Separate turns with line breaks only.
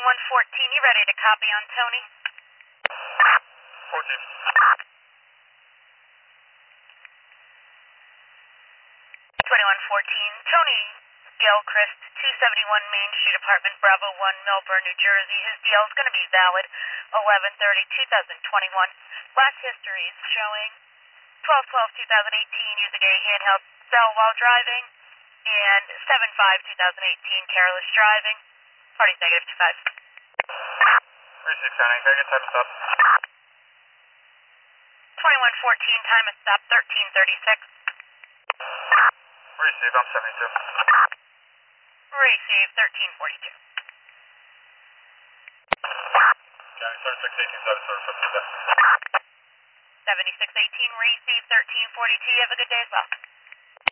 2114, you ready to copy on Tony?
14.
2114, Tony Gilchrist, 271 Main Street, Apartment Bravo 1, Millburn, New Jersey. His deal is going to be valid 11/30/2021. Last history is showing 12/12/2018 using a handheld cell while driving, and 7/5/2018 careless driving. Party's -25.
Receive Tony, can I get time to stop?
2114, time of stop 13:36.
Receive, I'm 72.
Receive 13:42.
County 3618, status order 15.
7618, receive 13:42. You have a good day as well.